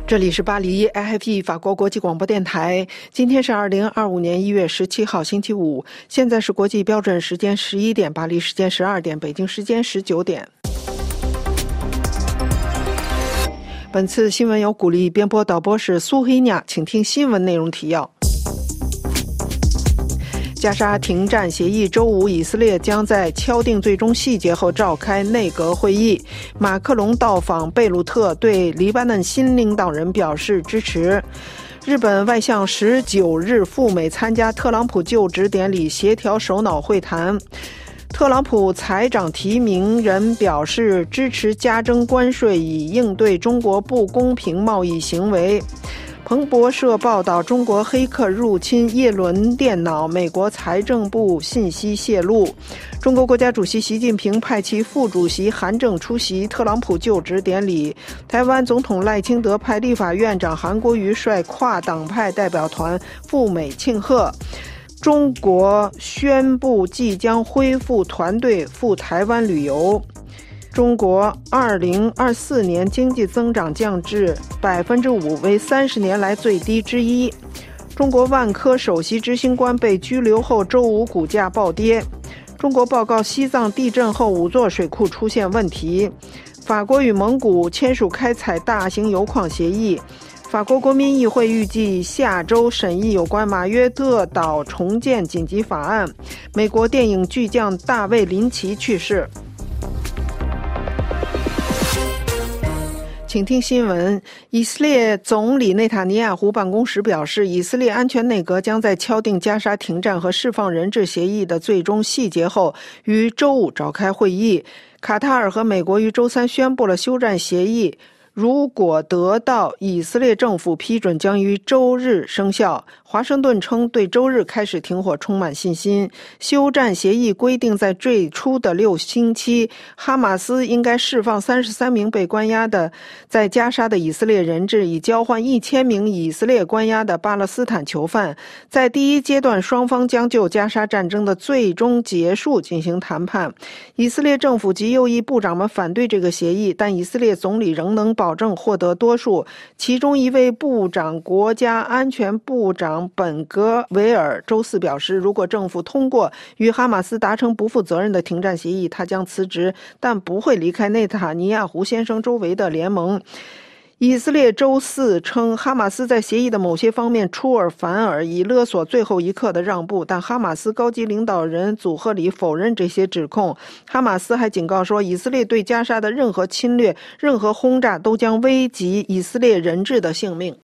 这里是巴黎 AFP 法国国际广播电台。今天是2025年1月17号星期五，现在是国际标准时间11点，巴黎时间12点，北京时间19点。本次新闻由古力编播，导播是苏黑亚，请听新闻内容提要。加沙停战协议周五，以色列将在敲定最终细节后召开内阁会议。马克龙到访贝鲁特，对黎巴嫩新领导人表示支持。日本外相19日赴美参加特朗普就职典礼，协调首脑会谈。特朗普财长提名人表示支持加征关税，以应对中国不公平贸易行为。彭博社报道，中国黑客入侵叶伦电脑，美国财政部信息泄露。中国国家主席习近平派其副主席韩正出席特朗普就职典礼。台湾总统赖清德派立法院长韩国瑜率跨党派代表团赴美庆贺。中国宣布即将恢复团队赴台湾旅游。中国2024年经济增长降至 5%， 为30年来最低之一。中国万科首席执行官被拘留后，周五股价暴跌。中国报告西藏地震后5座水库出现问题。法国与蒙古签署开采大型油矿协议。法国国民议会预计下周审议有关马约特岛重建紧急法案。美国电影巨匠大卫·林奇去世。请听新闻。以色列总理内塔尼亚胡办公室表示，以色列安全内阁将在敲定加沙停战和释放人质协议的最终细节后，于周五召开会议。卡塔尔和美国于周三宣布了休战协议，如果得到以色列政府批准，将于周日生效。华盛顿称对周日开始停火充满信心。休战协议规定，在最初的6星期，哈马斯应该释放33名被关押的在加沙的以色列人质，以交换1000名以色列关押的巴勒斯坦囚犯。在第一阶段，双方将就加沙战争的最终结束进行谈判。以色列政府及右翼部长们反对这个协议，但以色列总理仍能保证获得多数。其中一位部长，国家安全部长本格维尔周四表示，如果政府通过与哈马斯达成不负责任的停战协议，他将辞职，但不会离开内塔尼亚胡先生周围的联盟。以色列周四称，哈马斯在协议的某些方面出尔反尔，以勒索最后一刻的让步，但哈马斯高级领导人祖赫里否认这些指控。哈马斯还警告说，以色列对加沙的任何侵略、任何轰炸都将危及以色列人质的性命。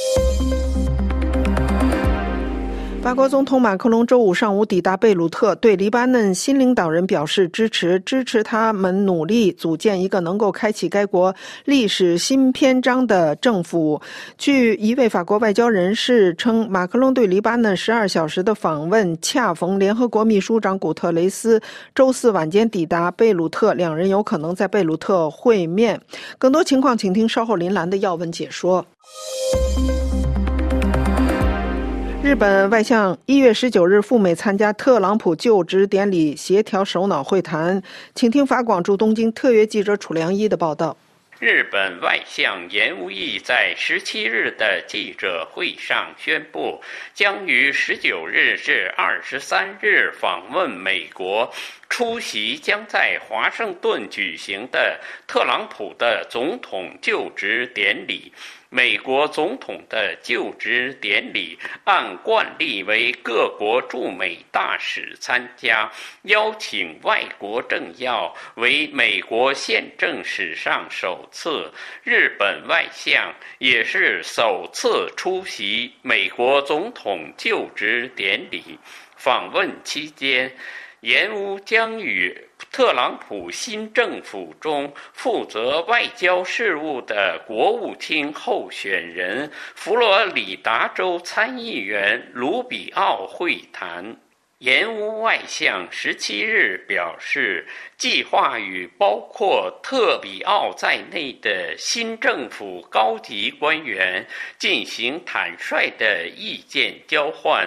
法国总统马克龙周五上午抵达贝鲁特，对黎巴嫩新领导人表示支持他们努力组建一个能够开启该国历史新篇章的政府。据一位法国外交人士称，马克龙对黎巴嫩12小时的访问恰逢联合国秘书长古特雷斯周四晚间抵达贝鲁特，两人有可能在贝鲁特会面。更多情况请听稍后林兰的要闻解说。日本外相1月19日赴美参加特朗普就职典礼，协调首脑会谈。请听法广驻东京特约记者楚良一的报道。 日本外相岩屋义在17日的记者会上宣布，将于19日至23日访问美国，出席将在华盛顿举行的特朗普的总统就职典礼。美国总统的就职典礼按惯例为各国驻美大使参加，邀请外国政要为美国宪政史上首次。日本外相也是首次出席美国总统就职典礼。访问期间，岩屋将与特朗普新政府中负责外交事务的国务卿候选人佛罗里达州参议员卢比奥会谈。岩屋外相17日表示，计划与包括特比奥在内的新政府高级官员进行坦率的意见交换，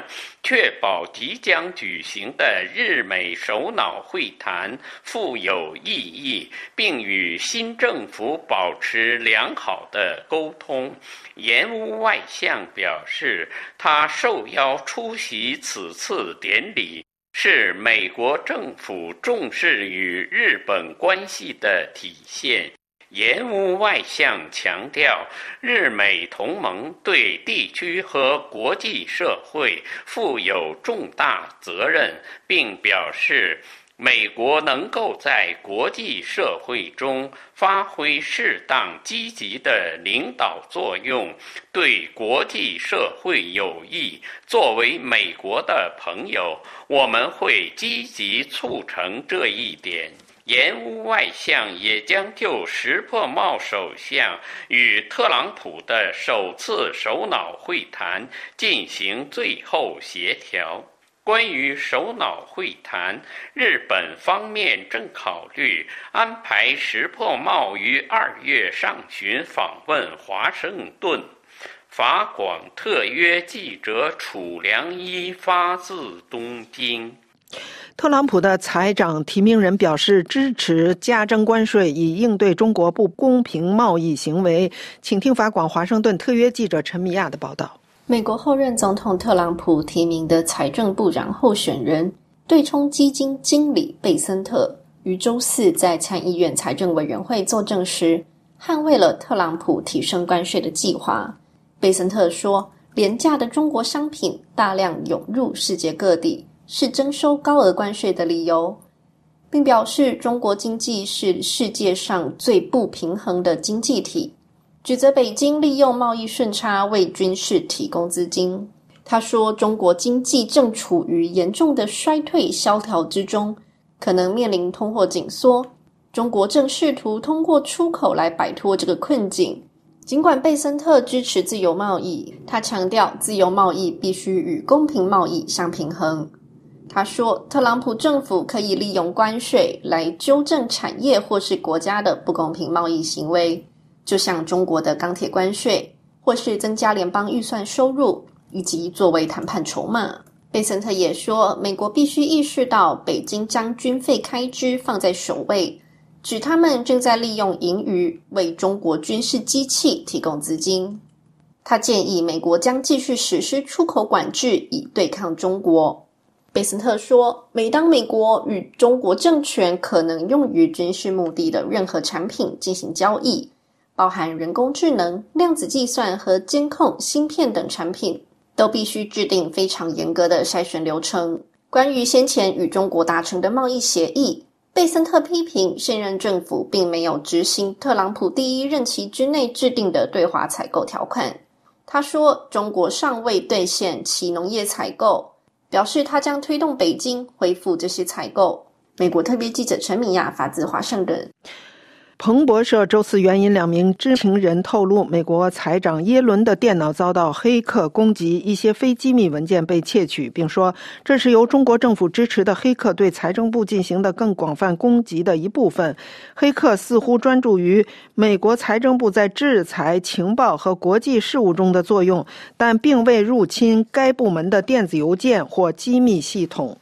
确保即将举行的日美首脑会谈富有意义，并与新政府保持良好的沟通。岩屋外相表示，他受邀出席此次典礼，是美国政府重视与日本关系的体现。岩屋外相强调，日美同盟对地区和国际社会负有重大责任，并表示美国能够在国际社会中发挥适当积极的领导作用，对国际社会有益。作为美国的朋友，我们会积极促成这一点。岩屋外相也将就石破茂首相与特朗普的首次首脑会谈进行最后协调。关于首脑会谈，日本方面正考虑安排石破茂于2月上旬访问华盛顿。法广特约记者楚良一发自东京。 特朗普的财长提名人表示支持加征关税，以应对中国不公平贸易行为。请听法广华盛顿特约记者陈米亚的报道。 美国后任总统特朗普提名的财政部长候选人、对冲基金经理贝森特于周四在参议院财政委员会作证时，捍卫了特朗普提升关税的计划。贝森特说，廉价的中国商品大量涌入世界各地，是征收高额关税的理由，并表示中国经济是世界上最不平衡的经济体，指责北京利用贸易顺差为军事提供资金。他说，中国经济正处于严重的衰退萧条之中，可能面临通货紧缩。中国正试图通过出口来摆脱这个困境。尽管贝森特支持自由贸易，他强调自由贸易必须与公平贸易相平衡。他说，特朗普政府可以利用关税来纠正产业或是国家的不公平贸易行为，就像中国的钢铁关税，或是增加联邦预算收入，以及作为谈判筹码。贝森特也说，美国必须意识到北京将军费开支放在首位，指他们正在利用盈余为中国军事机器提供资金。他建议美国将继续实施出口管制以对抗中国。贝森特说，每当美国与中国政权可能用于军事目的的任何产品进行交易，包含人工智能、量子计算和监控、芯片等产品，都必须制定非常严格的筛选流程。关于先前与中国达成的贸易协议，贝森特批评现任政府并没有执行特朗普第一任期之内制定的对华采购条款。他说，中国尚未兑现其农业采购，表示他将推动北京恢复这些采购。美国特别记者陈米亚发自华盛顿。 彭博社周四援引2名知情人透露，美国财长耶伦的电脑遭到黑客攻击，一些非机密文件被窃取，并说这是由中国政府支持的黑客对财政部进行的更广泛攻击的一部分。黑客似乎专注于美国财政部在制裁、情报和国际事务中的作用，但并未入侵该部门的电子邮件或机密系统。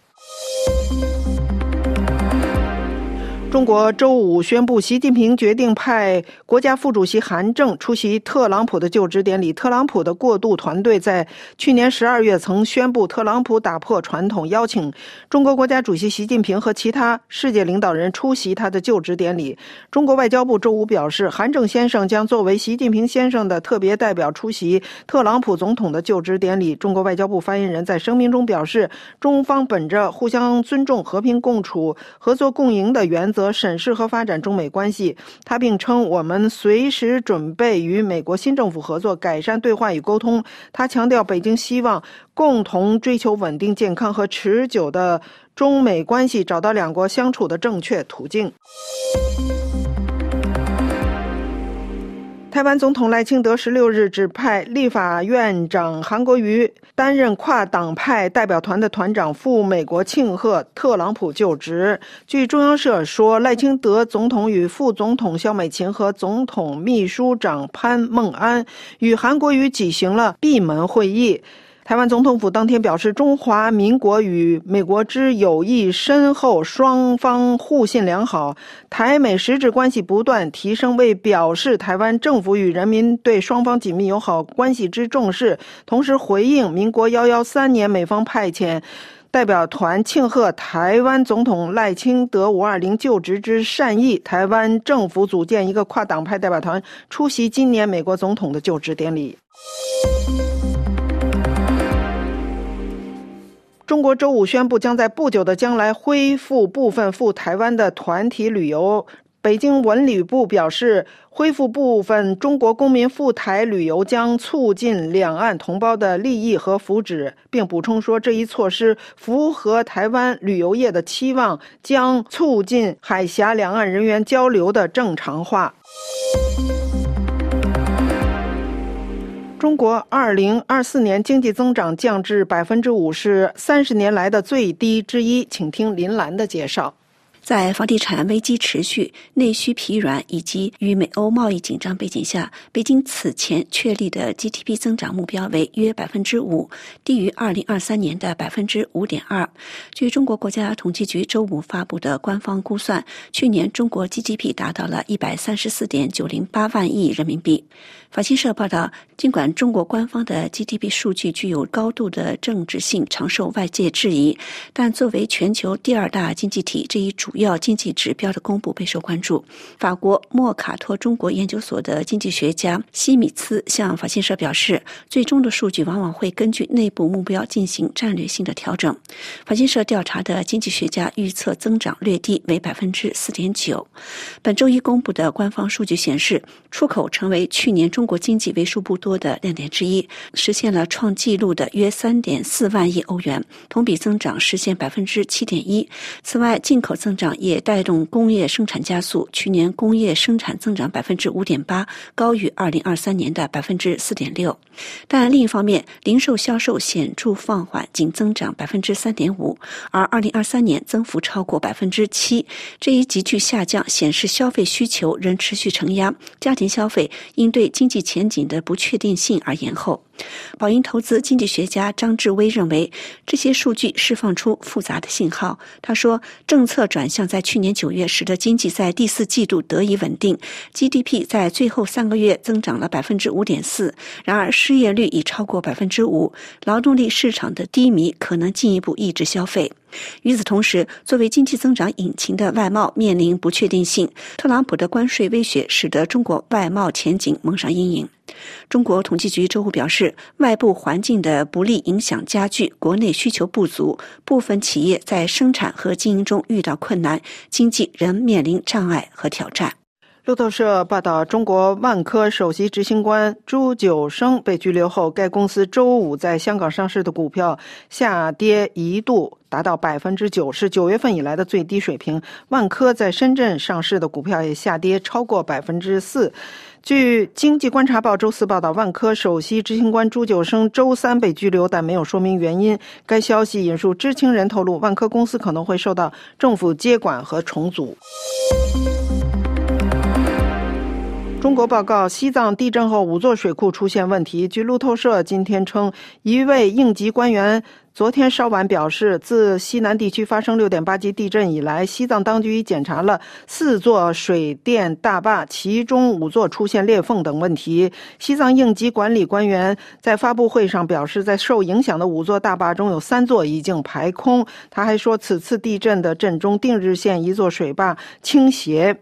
中国周五宣布，习近平决定派国家副主席韩正出席特朗普的就职典礼。特朗普的过渡团队在去年12月曾宣布，特朗普打破传统，邀请中国国家主席习近平和其他世界领导人出席他的就职典礼。中国外交部周五表示，韩正先生将作为习近平先生的特别代表出席特朗普总统的就职典礼。中国外交部发言人在声明中表示，中方本着互相尊重、和平共处、合作共赢的原则审视和发展中美关系。他并称，我们随时准备与美国新政府合作，改善对话与沟通。他强调，北京希望共同追求稳定、健康和持久的中美关系，找到两国相处的正确途径。台湾总统赖清德16日指派立法院长韩国瑜担任跨党派代表团的团长，赴美国庆贺特朗普就职。据中央社说，赖清德总统与副总统萧美琴和总统秘书长潘孟安与韩国瑜举行了闭门会议。 台湾总统府当天表示，中华民国与美国之友谊深厚，双方互信良好，台美实质关系不断提升，为表示台湾政府与人民对双方紧密友好关系之重视，同时回应民国113年美方派遣代表团庆贺台湾总统赖清德520就职之善意，台湾政府组建一个跨党派代表团出席今年美国总统的就职典礼。中国周五宣布将在不久的将来恢复部分赴台湾的团体旅游。北京文旅部表示，恢复部分中国公民赴台旅游将促进两岸同胞的利益和福祉，并补充说，这一措施符合台湾旅游业的期望，将促进海峡两岸人员交流的正常化。中国2024年经济增长降至 5%， 是30年来的最低之一。请听林兰的介绍。 在房地产危机持续、内需疲软以及与美欧贸易紧张背景下，北京此前确立的 GDP 增长目标为约 5%， 低于2023年的 5.2%。据中国国家统计局周五发布的官方估算，去年中国 GDP 达到了 134.908 万亿人民币。法新社报道，尽管中国官方的 GDP 数据具有高度的政治性，常受外界质疑，但作为全球第二大经济体，这一主要经济指标的公布备受关注。法国莫卡托中国研究所的经济学家希米茨向法新社表示，最终的数据往往会根据内部目标进行战略性的调整。法新社调查的经济学家预测增长略低，为 4.9%。本周一公布的官方数据显示，出口成为去年中国经济为数不多的亮点之一，实现了创纪录的约 3.4 万亿欧元，同比增长实现 7.1%。此外，进口增长也带动工业生产加速，去年工业生产增长 5.8%， 高于2023年的 4.6%。但另一方面，零售销售显著放缓，仅增长 3.5%， 而2023年增幅超过 7%。这一急剧下降显示消费需求仍持续承压，家庭消费因对经济前景的不确定性而延后。宝盈投资经济学家张志威认为，这些数据释放出复杂的信号。他说，政策转向在去年9月使得经济在第4季度得以稳定， GDP 在最后3个月增长了 5.4%， 然而失业率已超过 5%， 劳动力市场的低迷可能进一步抑制消费。与此同时，作为经济增长引擎的外贸面临不确定性，特朗普的关税威胁使得中国外贸前景蒙上阴影。中国统计局周五表示，外部环境的不利影响加剧，国内需求不足，部分企业在生产和经营中遇到困难，经济仍面临障碍和挑战。 路透社报道，中国万科首席执行官朱九生被拘留后，该公司周五在香港上市的股票下跌一度达到 9%， 是9月份以来的最低水平。万科在深圳上市的股票也下跌超过 4%。据经济观察报周四报道，万科首席执行官朱九生周三被拘留，但没有说明原因。该消息引述知情人透露，万科公司可能会受到政府接管和重组。中国报告，西藏地震后5座水库出现问题。据路透社今天称，一位应急官员昨天稍晚表示，自西南地区发生 6.8 级地震以来，西藏当局已检查了4座水电大坝，其中5座出现裂缝等问题。西藏应急管理官员在发布会上表示，在受影响的5座大坝中有3座已经排空。他还说，此次地震的震中定日县一座水坝倾斜。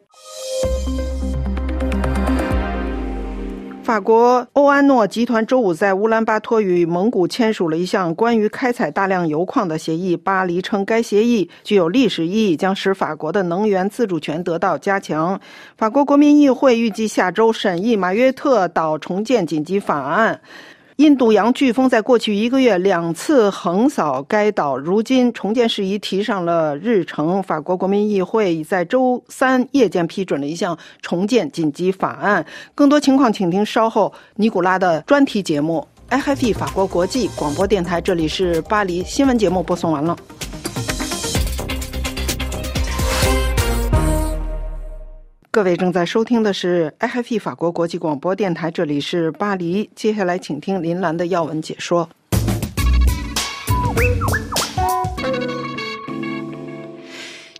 法国欧安诺集团周五在乌兰巴托与蒙古签署了一项关于开采大量油矿的协议。巴黎称该协议具有历史意义，将使法国的能源自主权得到加强。法国国民议会预计下周审议马约特岛重建紧急法案。印度洋飓风在过去1个月2次横扫该岛，如今重建事宜提上了日程。法国国民议会已在周三夜间批准了一项重建紧急法案。更多情况请听稍后尼古拉的专题节目。RFI 法国国际广播电台，这里是巴黎新闻节目播送完了。各位正在收听的是 RFI 法国国际广播电台，这里是巴黎。接下来请听林兰的要闻解说。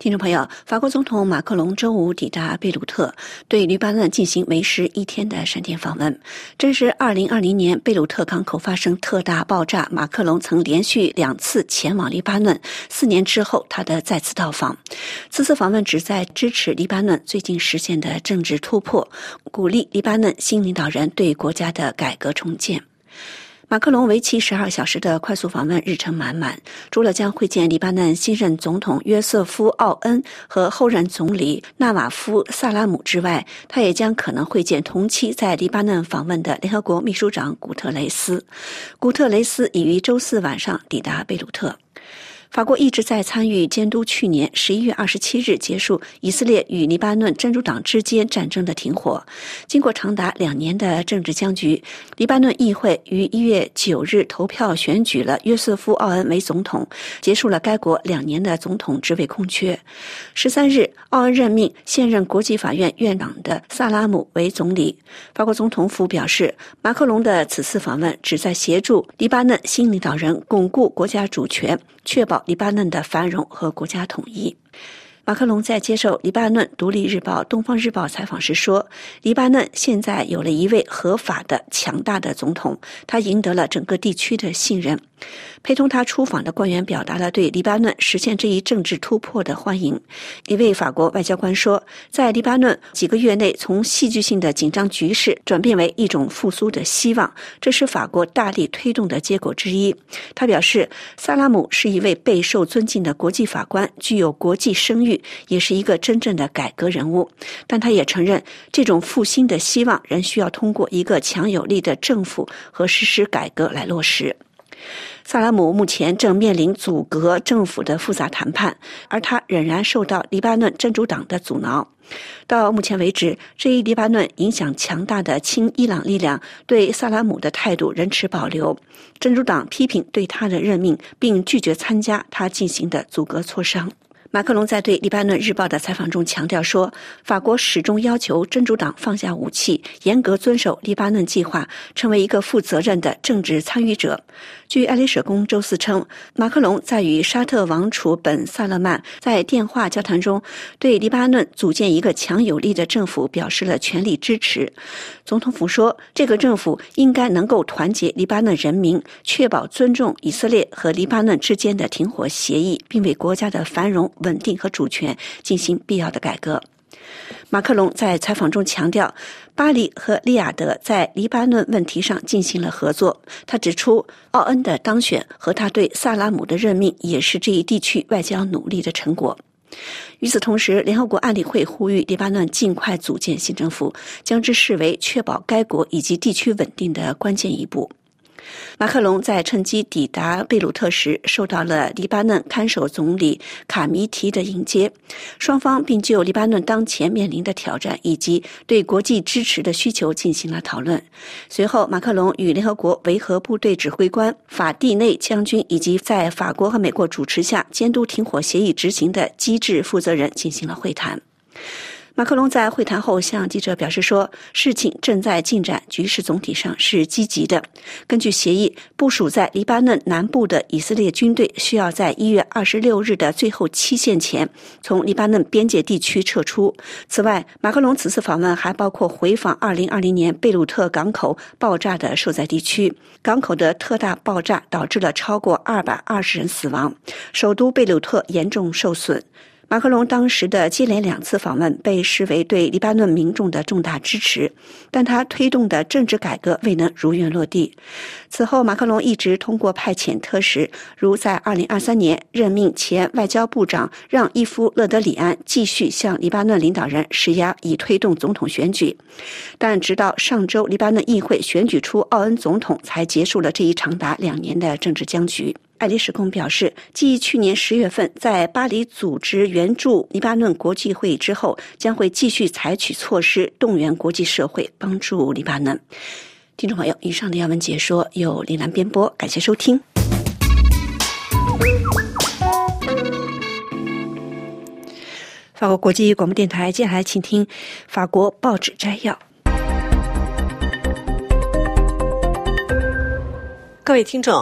听众朋友，法国总统马克龙周五抵达贝鲁特，对黎巴嫩进行为时1天的闪电访问。这是2020年贝鲁特港口发生特大爆炸，马克龙曾连续2次前往黎巴嫩，4年之后他的再次到访。此次访问旨在支持黎巴嫩最近实现的政治突破，鼓励黎巴嫩新领导人对国家的改革重建。马克龙为期12小时的快速访问日程满满，除了将会见黎巴嫩新任总统约瑟夫·奥恩和后任总理纳瓦夫·萨拉姆之外，他也将可能会见同期在黎巴嫩访问的联合国秘书长古特雷斯。古特雷斯已于周四晚上抵达贝鲁特。法国一直在参与监督去年11月27日结束以色列与黎巴嫩真主党之间战争的停火。经过长达2年的政治僵局，黎巴嫩议会于1月9日投票选举了约瑟夫·奥恩为总统，结束了该国2年的总统职位空缺。13日，奥恩任命现任国际法院院长的萨拉姆为总理。法国总统府表示，马克龙的此次访问旨在协助黎巴嫩新领导人巩固国家主权，确保黎巴嫩的繁荣和国家统一。马克龙在接受黎巴嫩独立日报、东方日报采访时说，黎巴嫩现在有了一位合法的强大的总统，他赢得了整个地区的信任。陪同他出访的官员表达了对黎巴嫩实现这一政治突破的欢迎。一位法国外交官说，在黎巴嫩几个月内从戏剧性的紧张局势转变为一种复苏的希望，这是法国大力推动的结果之一。他表示，萨拉姆是一位备受尊敬的国际法官，具有国际声誉，也是一个真正的改革人物。但他也承认，这种复兴的希望仍需要通过一个强有力的政府和实施改革来落实。萨拉姆目前正面临阻隔政府的复杂谈判，而他仍然受到黎巴嫩真主党的阻挠。到目前为止，这一黎巴嫩影响强大的亲伊朗力量对萨拉姆的态度仍持保留。真主党批评对他的任命，并拒绝参加他进行的阻隔磋商。马克龙在对黎巴嫩日报的采访中强调说，法国始终要求真主党放下武器，严格遵守黎巴嫩计划，成为一个负责任的政治参与者。据爱丽舍宫周四称，马克龙在与沙特王储本·萨勒曼在电话交谈中，对黎巴嫩组建一个强有力的政府表示了全力支持。总统府说，这个政府应该能够团结黎巴嫩人民，确保尊重以色列和黎巴嫩之间的停火协议，并为国家的繁荣、稳定和主权进行必要的改革。马克龙在采访中强调，巴黎和利雅得在黎巴嫩问题上进行了合作。他指出，奥恩的当选和他对萨拉姆的任命也是这一地区外交努力的成果。与此同时，联合国安理会呼吁黎巴嫩尽快组建新政府，将之视为确保该国以及地区稳定的关键一步。马克龙在趁机抵达贝鲁特时，受到了黎巴嫩看守总理卡米提的迎接，双方并就黎巴嫩当前面临的挑战以及对国际支持的需求进行了讨论。随后，马克龙与联合国维和部队指挥官法蒂内将军以及在法国和美国主持下监督停火协议执行的机制负责人进行了会谈。马克龙在会谈后向记者表示说，事情正在进展，局势总体上是积极的。根据协议，部署在黎巴嫩南部的以色列军队需要在1月26日的最后期限前从黎巴嫩边界地区撤出。此外，马克龙此次访问还包括回访2020年贝鲁特港口爆炸的受灾地区。港口的特大爆炸导致了超过220人死亡，首都贝鲁特严重受损。马克龙当时的接连2次访问被视为对黎巴嫩民众的重大支持，但他推动的政治改革未能如愿落地。此后，马克龙一直通过派遣特使，如在2023年任命前外交部长让·伊夫·勒德里安继续向黎巴嫩领导人施压，以推动总统选举。但直到上周，黎巴嫩议会选举出奥恩总统，才结束了这一长达2年的政治僵局。爱丽舍宫表示，继去年10月份在巴黎组织援助黎巴嫩国际会议之后，将会继续采取措施动员国际社会帮助黎巴嫩。听众朋友，以上的要闻解说由林兰编播，感谢收听。法国国际广播电台，接下来请听法国报纸摘要。 各位听众，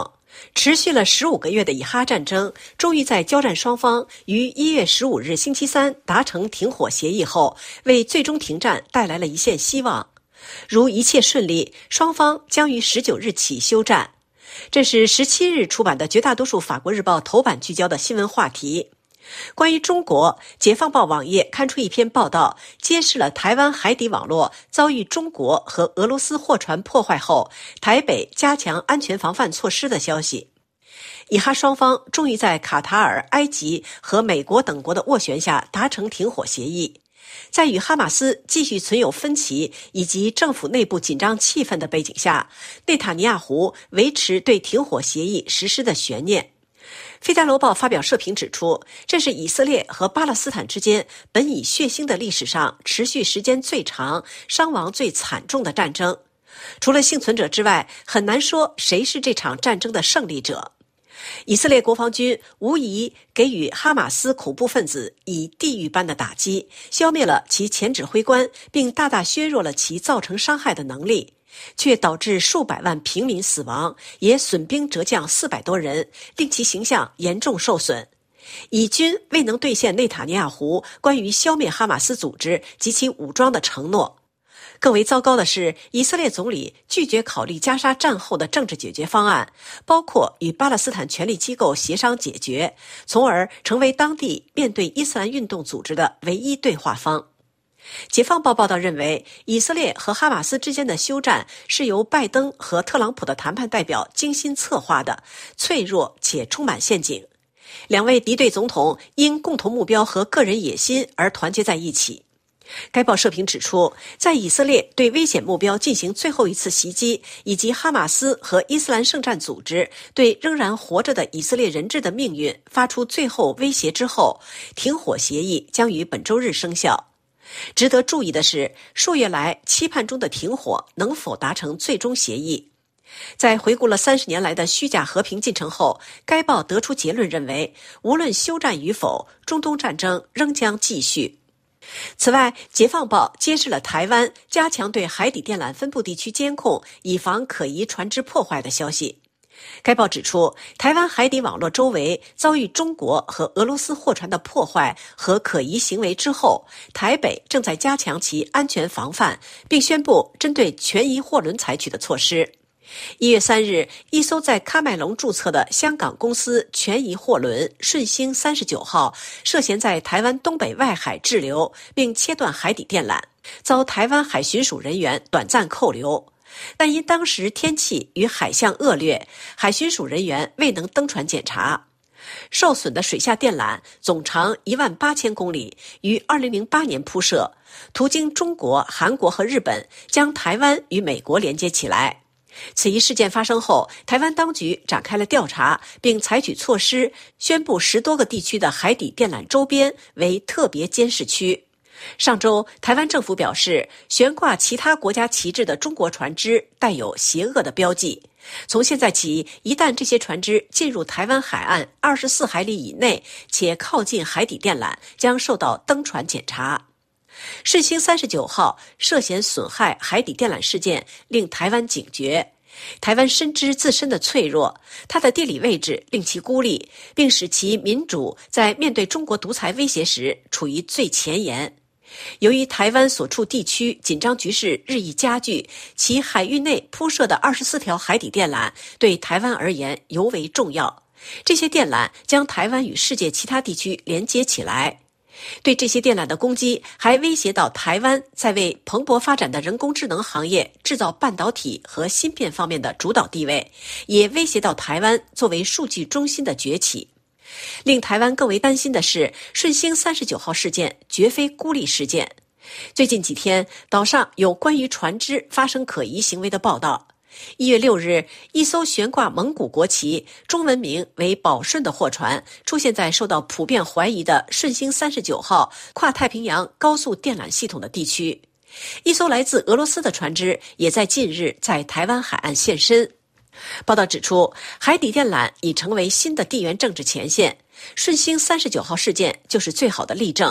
持续了15个月的以哈战争，终于在交战双方于1月15日星期三达成停火协议后，为最终停战带来了一线希望。如一切顺利，双方将于19日起休战。这是17日出版的绝大多数法国日报头版聚焦的新闻话题。关于中国，解放报网页刊出一篇报道，揭示了台湾海底网络遭遇中国和俄罗斯货船破坏后，台北加强安全防范措施的消息。以哈双方终于在卡塔尔、埃及和美国等国的斡旋下达成停火协议。在与哈马斯继续存有分歧以及政府内部紧张气氛的背景下，内塔尼亚胡维持对停火协议实施的悬念。《费加罗报》发表社评指出，这是以色列和巴勒斯坦之间本已血腥的历史上持续时间最长、伤亡最惨重的战争。除了幸存者之外，很难说谁是这场战争的胜利者。以色列国防军无疑给予哈马斯恐怖分子以地狱般的打击，消灭了其前指挥官，并大大削弱了其造成伤害的能力，却导致数百万平民死亡，也损兵折将400多人，令其形象严重受损。以军未能兑现内塔尼亚胡关于消灭哈马斯组织及其武装的承诺。更为糟糕的是，以色列总理拒绝考虑加沙战后的政治解决方案，包括与巴勒斯坦权力机构协商解决，从而成为当地面对伊斯兰运动组织的唯一对话方。解放报报道认为，以色列和哈马斯之间的休战是由拜登和特朗普的谈判代表精心策划的，脆弱且充满陷阱。两位敌对总统因共同目标和个人野心而团结在一起。该报社评指出，在以色列对危险目标进行最后一次袭击，以及哈马斯和伊斯兰圣战组织对仍然活着的以色列人质的命运发出最后威胁之后，停火协议将于本周日生效。值得注意的是，数月来期盼中的停火能否达成最终协议。在回顾了30年来的虚假和平进程后，该报得出结论认为，无论休战与否，中东战争仍将继续。此外，解放报揭示了台湾加强对海底电缆分布地区监控，以防可疑船只破坏的消息。该报指出，台湾海底网络周围遭遇中国和俄罗斯货船的破坏和可疑行为之后，台北正在加强其安全防范，并宣布针对权疑货轮采取的措施。1月3日，一艘在喀麦隆注册的香港公司权疑货轮顺兴39号涉嫌在台湾东北外海滞留，并切断海底电缆，遭台湾海巡署人员短暂扣留。但因当时天气与海象恶劣，海巡署人员未能登船检查。受损的水下电缆总长18000公里，于2008年铺设，途经中国、韩国和日本，将台湾与美国连接起来。此一事件发生后，台湾当局展开了调查，并采取措施，宣布10多个地区的海底电缆周边为特别监视区。上周，台湾政府表示，悬挂其他国家旗帜的中国船只带有邪恶的标记。从现在起，一旦这些船只进入台湾海岸24海里以内，且靠近海底电缆，将受到登船检查。顺兴39号涉嫌损害海底电缆事件令台湾警觉。台湾深知自身的脆弱，它的地理位置令其孤立，并使其民主在面对中国独裁威胁时处于最前沿。由于台湾所处地区紧张局势日益加剧，其海域内铺设的24条海底电缆对台湾而言尤为重要。这些电缆将台湾与世界其他地区连接起来。对这些电缆的攻击还威胁到台湾在为蓬勃发展的人工智能行业制造半导体和芯片方面的主导地位，也威胁到台湾作为数据中心的崛起。令台湾更为担心的是，顺兴39号事件绝非孤立事件。最近几天，岛上有关于船只发生可疑行为的报道。1月6日，一艘悬挂蒙古国旗、中文名为宝顺的货船出现在受到普遍怀疑的顺兴39号跨太平洋高速电缆系统的地区。一艘来自俄罗斯的船只也在近日在台湾海岸现身。报道指出，海底电缆已成为新的地缘政治前线，顺兴39号事件就是最好的例证。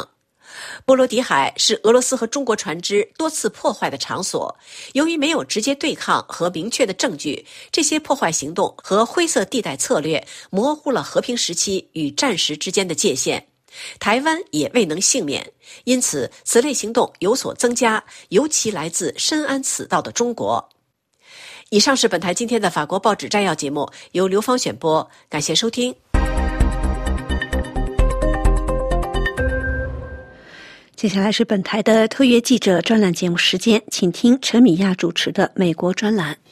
波罗的海是俄罗斯和中国船只多次破坏的场所，由于没有直接对抗和明确的证据，这些破坏行动和灰色地带策略模糊了和平时期与战时之间的界限。台湾也未能幸免，因此此类行动有所增加，尤其来自深谙此道的中国。以上是本台今天的法国报纸摘要节目，由刘芳选播，感谢收听。 接下来是本台的特约记者专栏节目时间，请听陈米亚主持的美国专栏。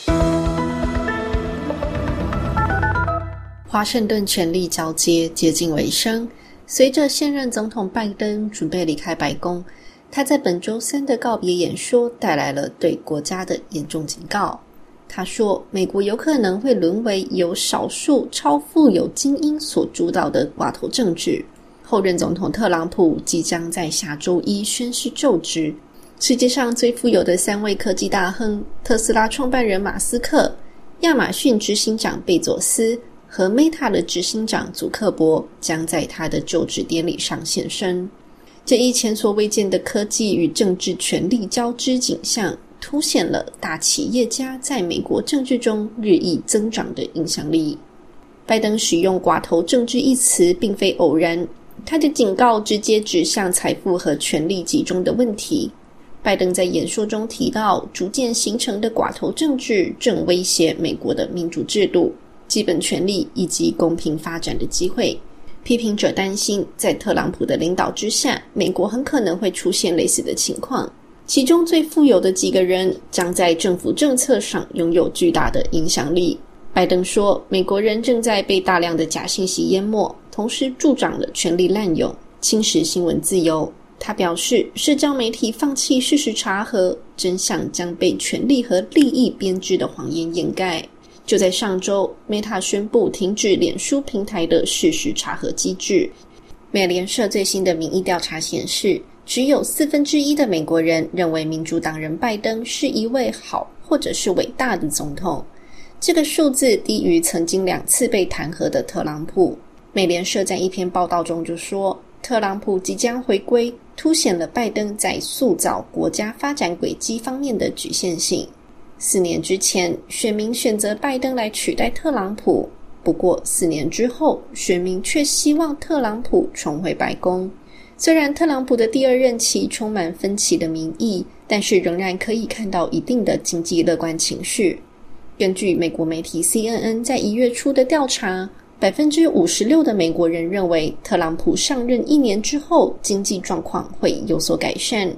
华盛顿权力交接接近尾声，随着现任总统拜登准备离开白宫，他在本周三的告别演说带来了对国家的严重警告。他说，美国有可能会沦为由少数超富有精英所主导的寡头政治。后任总统特朗普即将在下周一宣誓就职。世界上最富有的3位科技大亨，特斯拉创办人马斯克、亚马逊执行长贝佐斯和 Meta 的执行长祖克伯将在他的就职典礼上现身。这一前所未见的科技与政治权力交织景象，凸显了大企业家在美国政治中日益增长的影响力。拜登使用寡头政治一词并非偶然，他的警告直接指向财富和权力集中的问题。拜登在演说中提到，逐渐形成的寡头政治正威胁美国的民主制度、基本权利以及公平发展的机会。批评者担心，在特朗普的领导之下，美国很可能会出现类似的情况。其中最富有的几个人将在政府政策上拥有巨大的影响力。拜登说，美国人正在被大量的假信息淹没，同时助长了权力滥用，侵蚀新闻自由。他表示，社交媒体放弃事实查核，真相将被权力和利益编织的谎言掩盖。就在上周， Meta 宣布停止脸书平台的事实查核机制。美联社最新的民意调查显示，只有1/4的美国人认为民主党人拜登是一位好或者是伟大的总统。这个数字低于曾经2次被弹劾的特朗普。美联社在一篇报道中就说，特朗普即将回归，凸显了拜登在塑造国家发展轨迹方面的局限性。4年之前，选民选择拜登来取代特朗普，不过4年之后，选民却希望特朗普重回白宫。虽然特朗普的第2任期充满分歧的民意，但是仍然可以看到一定的经济乐观情绪。根据美国媒体 CNN 在1月初的调查，56% 的美国人认为特朗普上任1年之后经济状况会有所改善，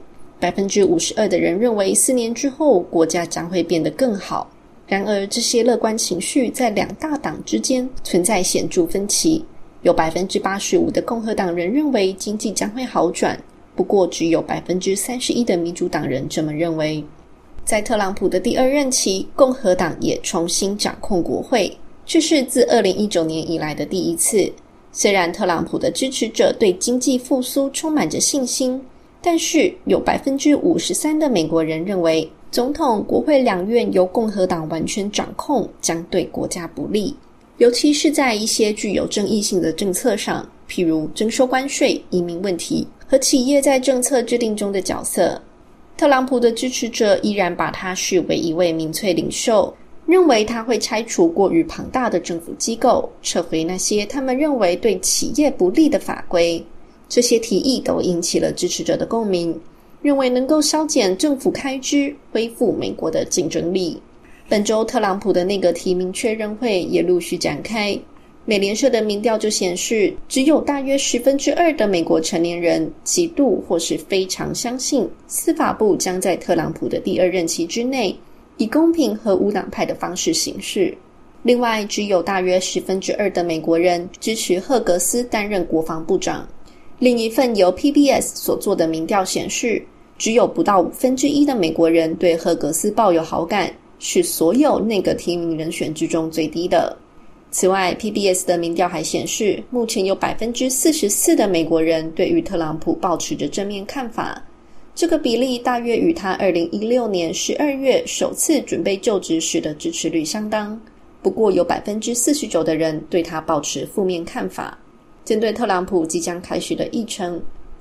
52% 的人认为4年之后国家将会变得更好。然而这些乐观情绪在2大党之间存在显著分歧，有 85% 的共和党人认为经济将会好转，不过只有 31% 的民主党人这么认为。在特朗普的第2任期，共和党也重新掌控国会，这是自2019年以来的第一次。虽然特朗普的支持者对经济复苏充满着信心，但是有 53% 的美国人认为总统、国会两院由共和党完全掌控将对国家不利，尤其是在一些具有争议性的政策上，譬如征收关税、移民问题和企业在政策制定中的角色。特朗普的支持者依然把他视为一位民粹领袖，认为他会拆除过于庞大的政府机构，撤回那些他们认为对企业不利的法规。这些提议都引起了支持者的共鸣，认为能够削减政府开支，恢复美国的竞争力。本周特朗普的内阁提名确认会也陆续展开。美联社的民调就显示，只有大约2%的美国成年人极度或是非常相信司法部将在特朗普的第2任期之内以公平和无党派的方式行事。另外，只有大约2%的美国人支持赫格斯担任国防部长。另一份由 PBS 所做的民调显示，只有不到1/5的美国人对赫格斯抱有好感，是所有内阁提名人选之中最低的。此外， PBS 的民调还显示，目前有 44% 的美国人对于特朗普抱持着正面看法，这个比例大约与他2016年12月首次准备就职时的支持率相当。不过有 49% 的人对他抱持负面看法。针对特朗普即将开始的议程，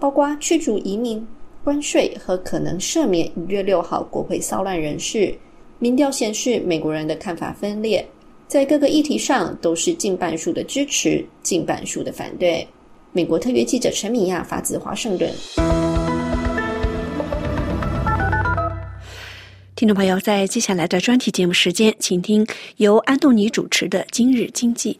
包括驱逐移民、关税和可能赦免1月6号国会骚乱人士。民调显示，美国人的看法分裂，在各个议题上都是近半数的支持，近半数的反对。美国特约记者陈米亚发自华盛顿。 听众朋友，在接下来的专题节目时间，请听由安东尼主持的《今日经济》。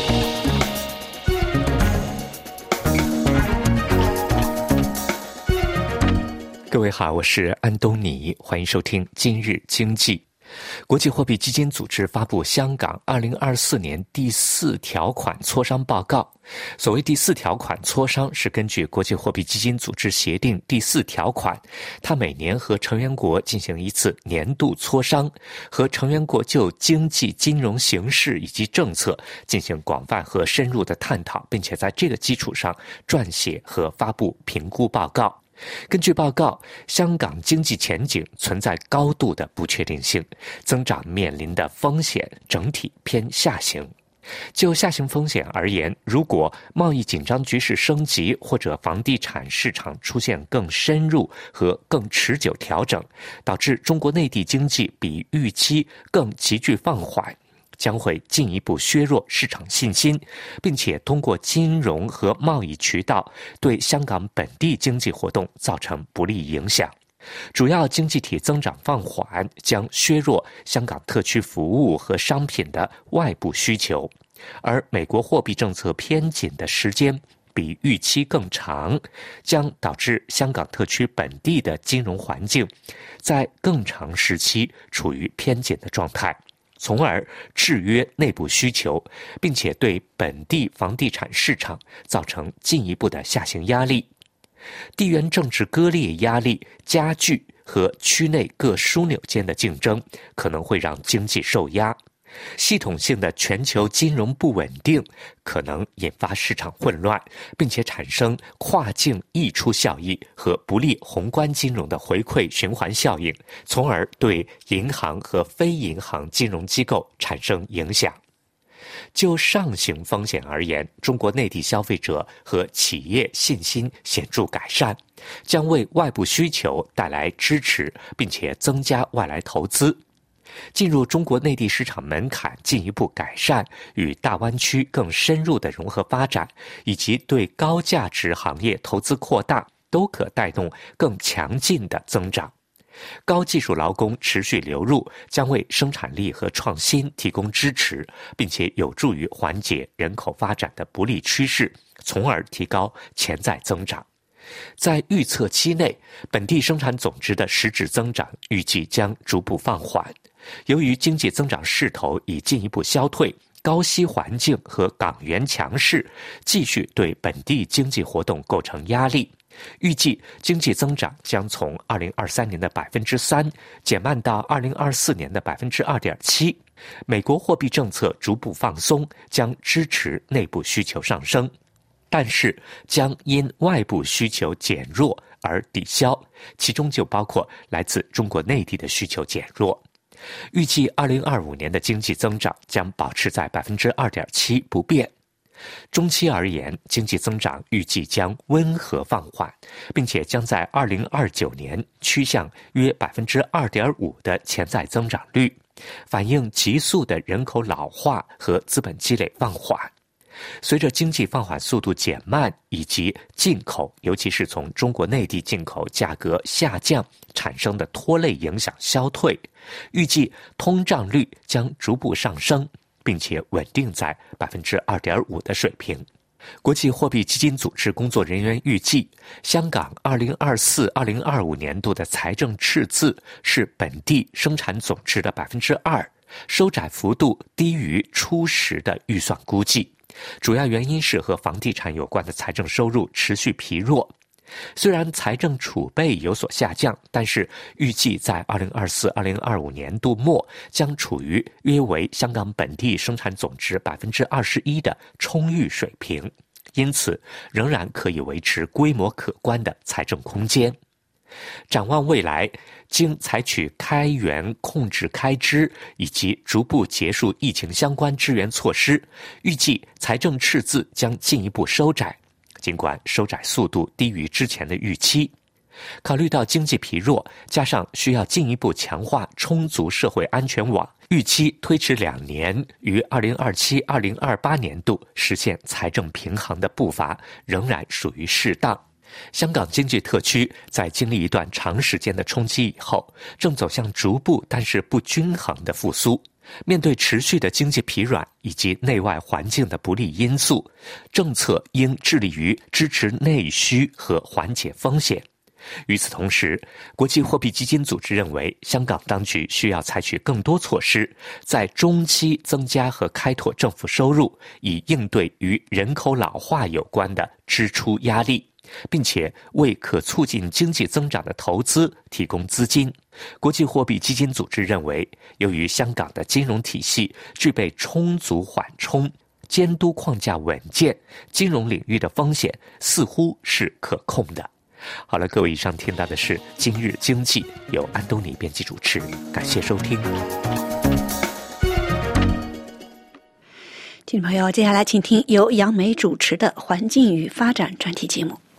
各位好，我是安东尼，欢迎收听《今日经济》。国际货币基金组织发布香港2024年第4条款磋商报告。所谓第4条款磋商，是根据国际货币基金组织协定第4条款，它每年和成员国进行一次年度磋商，和成员国就经济金融形势以及政策进行广泛和深入的探讨，并且在这个基础上撰写和发布评估报告。根据报告，香港经济前景存在高度的不确定性，增长面临的风险整体偏下行。就下行风险而言，如果贸易紧张局势升级，或者房地产市场出现更深入和更持久调整，导致中国内地经济比预期更急剧放缓，将会进一步削弱市场信心，并且通过金融和贸易渠道对香港本地经济活动造成不利影响。主要经济体增长放缓将削弱香港特区服务和商品的外部需求，而美国货币政策偏紧的时间比预期更长，将导致香港特区本地的金融环境在更长时期处于偏紧的状态，从而制约内部需求，并且对本地房地产市场造成进一步的下行压力。地缘政治割裂压力加剧和区内各枢纽间的竞争可能会让经济受压。系统性的全球金融不稳定可能引发市场混乱，并且产生跨境溢出效益和不利宏观金融的回馈循环效应，从而对银行和非银行金融机构产生影响。就上行风险而言，中国内地消费者和企业信心显著改善，将为外部需求带来支持，并且增加外来投资。进入中国内地市场门槛进一步改善，与大湾区更深入的融合发展，以及对高价值行业投资扩大，都可带动更强劲的增长。高技术劳工持续流入，将为生产力和创新提供支持，并且有助于缓解人口发展的不利趋势，从而提高潜在增长。在预测期内，本地生产总值的实质增长预计将逐步放缓。由于经济增长势头已进一步消退，高息环境和港元强势继续对本地经济活动构成压力。预计经济增长将从2023年的 3% 减慢到2024年的 2.7%。美国货币政策逐步放松，将支持内部需求上升，但是将因外部需求减弱而抵消，其中就包括来自中国内地的需求减弱。预计2025年的经济增长将保持在 2.7% 不变。中期而言，经济增长预计将温和放缓，并且将在2029年趋向约 2.5% 的潜在增长率，反映急速的人口老化和资本积累放缓。随着经济放缓速度减慢，以及进口，尤其是从中国内地进口价格下降产生的拖累影响消退，预计通胀率将逐步上升，并且稳定在 2.5% 的水平。国际货币基金组织工作人员预计，香港2024-2025年度的财政赤字是本地生产总值的 2%， 收窄幅度低于初时的预算估计。主要原因是和房地产有关的财政收入持续疲弱。虽然财政储备有所下降，但是预计在2024-2025年度末将处于约为香港本地生产总值 21% 的充裕水平，因此仍然可以维持规模可观的财政空间。展望未来，经采取开源控制开支以及逐步结束疫情相关支援措施，预计财政赤字将进一步收窄。 尽管收窄速度低于之前的预期。考虑到经济疲弱，加上需要进一步强化充足社会安全网，预期推迟2年，于2027-2028年度实现财政平衡的步伐仍然属于适当。香港经济特区在经历一段长时间的冲击以后，正走向逐步但是不均衡的复苏。面对持续的经济疲软以及内外环境的不利因素，政策应致力于支持内需和缓解风险。与此同时，国际货币基金组织认为，香港当局需要采取更多措施，在中期增加和开拓政府收入，以应对与人口老化有关的支出压力，并且为可促进经济增长的投资提供资金。国际货币基金组织认为，由于香港的金融体系具备充足缓冲，监督框架稳健，金融领域的风险似乎是可控的。好了，各位，以上听到的是今日经济，由安东尼编辑主持，感谢收听。 听众朋友，接下来请听由杨梅主持的环境与发展专题节目。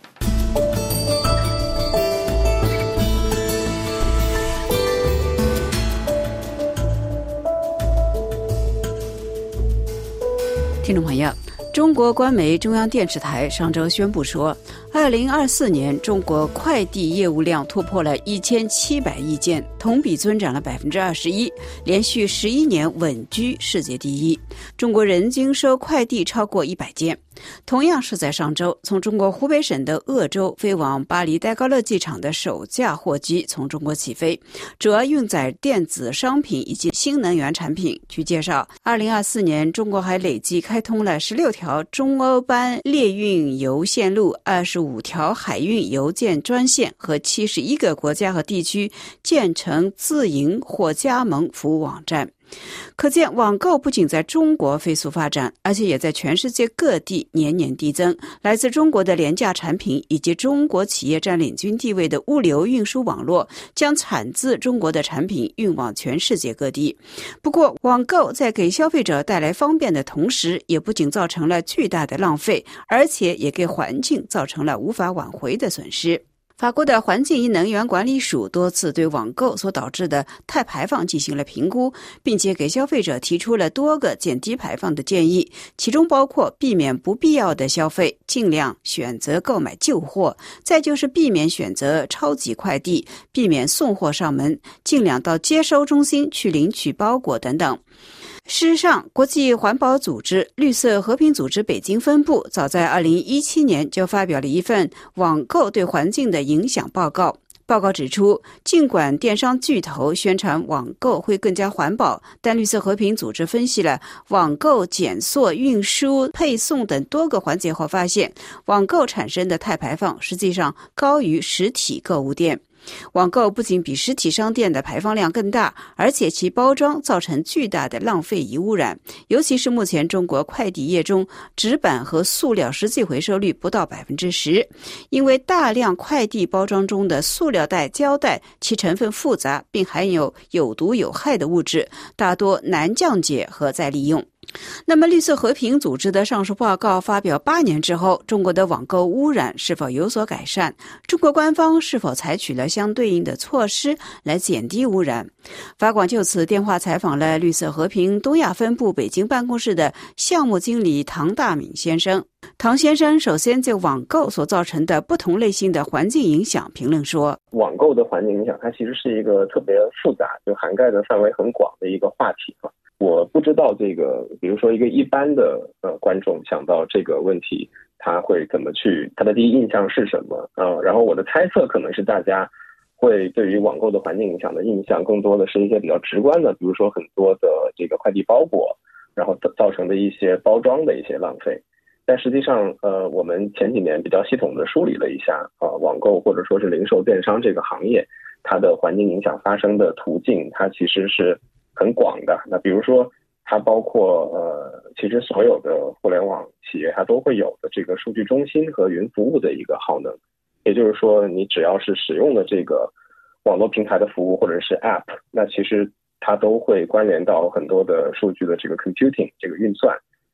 听众朋友，中国官媒中央电视台上周宣布说，2024年中国快递业务量突破了1700亿件，同比增长了21%，连续11年稳居世界第一。中国人均收快递超过100件。同样是在上周，从中国湖北省的鄂州飞往巴黎戴高乐机场的首架货机从中国起飞，主要运载电子商品以及新能源产品。据介绍，2024年中国还累计开通了16条中欧班列运油线路、25条海运邮件专线和71个国家和地区建成自营或加盟服务网站。可见，网购不仅在中国飞速发展，而且也在全世界各地年年递增。来自中国的廉价产品以及中国企业占领军地位的物流运输网络，将产自中国的产品运往全世界各地。不过，网购在给消费者带来方便的同时，也不仅造成了巨大的浪费，而且也给环境造成了无法挽回的损失。法国的环境与能源管理署多次对网购所导致的碳排放进行了评估，并且给消费者提出了多个减低排放的建议，其中包括避免不必要的消费，尽量选择购买旧货，再就是避免选择超级快递，避免送货上门，尽量到接收中心去领取包裹等等。事实上，国际环保组织绿色和平组织北京分部早在2017年就发表了一份网购对环境的影响报告。报告指出，尽管电商巨头宣传网购会更加环保，但绿色和平组织分析了网购检索、运输、配送等多个环节后发现，网购产生的碳排放实际上高于实体购物店。网购不仅比实体商店的排放量更大，而且其包装造成巨大的浪费与污染，尤其是目前中国快递业中纸板和塑料实际回收率不到 10%， 因为大量快递包装中的塑料袋、胶带其成分复杂，并含有有毒有害的物质，大多难降解和再利用。那么绿色和平组织的上述报告发表8年之后，中国的网购污染是否有所改善？中国官方是否采取了相对应的措施来减低污染？法广就此电话采访了绿色和平东亚分部北京办公室的项目经理唐大敏先生。唐先生首先就网购所造成的不同类型的环境影响评论说， 网购的环境影响它其实是一个特别复杂，就涵盖的范围很广的一个话题。我不知道这个，比如说一个一般的观众想到这个问题，他会怎么去，他的第一印象是什么？然后我的猜测可能是大家会对于网购的环境影响的印象更多的是一些比较直观的，比如说很多的这个快递包裹，然后造成的一些包装的一些浪费。但实际上，我们前几年比较系统的梳理了一下，网购或者说是零售电商这个行业，它的环境影响发生的途径，它其实是很广的。那比如说，它包括其实所有的互联网企业它都会有的这个数据中心和云服务的一个耗能，也就是说，你只要是使用了这个网络平台的服务或者是 App， 那其实它都会关联到很多的数据的这个 computing 这个运算。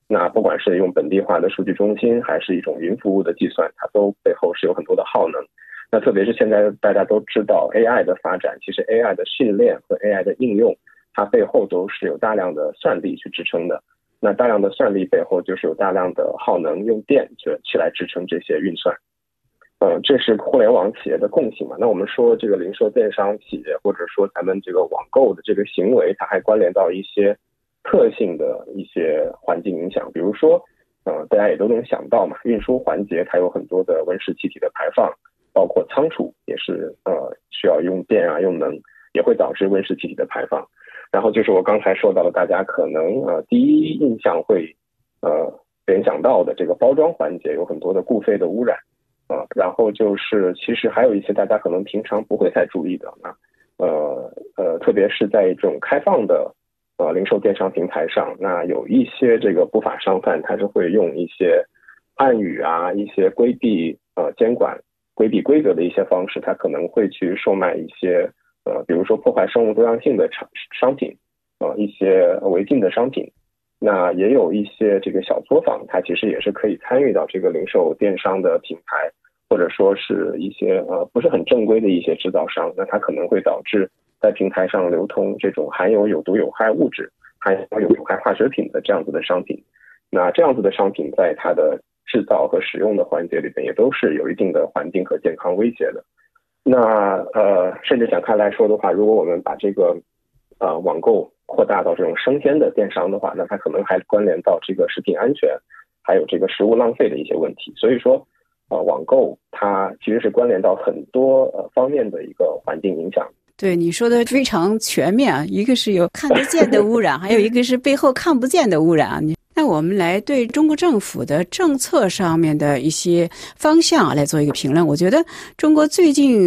那不管是用本地化的数据中心，还是一种云服务的计算，它都背后是有很多的耗能。那特别是现在大家都知道 AI 的发展，其实 AI 的训练和 AI 的应用，它背后都是有大量的算力去支撑的。那大量的算力背后就是有大量的耗能，用电去来支撑这些运算。这是互联网企业的共性嘛。那我们说这个零售电商企业，或者说咱们这个网购的这个行为，它还关联到一些特性的一些环境影响。比如说大家也都能想到嘛，运输环节它有很多的温室气体的排放，包括仓储也是需要用电啊用能，也会导致温室气体的排放。然后就是我刚才说到的，大家可能第一印象会联想到的这个包装环节有很多的固废的污染然后就是其实还有一些大家可能平常不会太注意的特别是在这种开放的零售电商平台上，那有一些这个不法商贩，他是会用一些暗语啊，一些规避监管、规避规则的一些方式，他可能会去售卖一些比如说破坏生物多样性的商品一些违禁的商品。那也有一些这个小作坊，它其实也是可以参与到这个零售电商的品牌，或者说是一些不是很正规的一些制造商，那它可能会导致在平台上流通这种含有有毒有害物质、含有有害化学品的这样子的商品。那这样子的商品在它的制造和使用的环节里边，也都是有一定的环境和健康威胁的。那甚至想看来说的话，如果我们把这个网购扩大到这种生鲜的电商的话，那它可能还关联到这个食品安全，还有这个食物浪费的一些问题。所以说网购它其实是关联到很多方面的一个环境影响。 对，你说的非常全面啊，一个是有看得见的污染，还有一个是背后看不见的污染。那我们来对中国政府的政策上面的一些方向来做一个评论。我觉得中国最近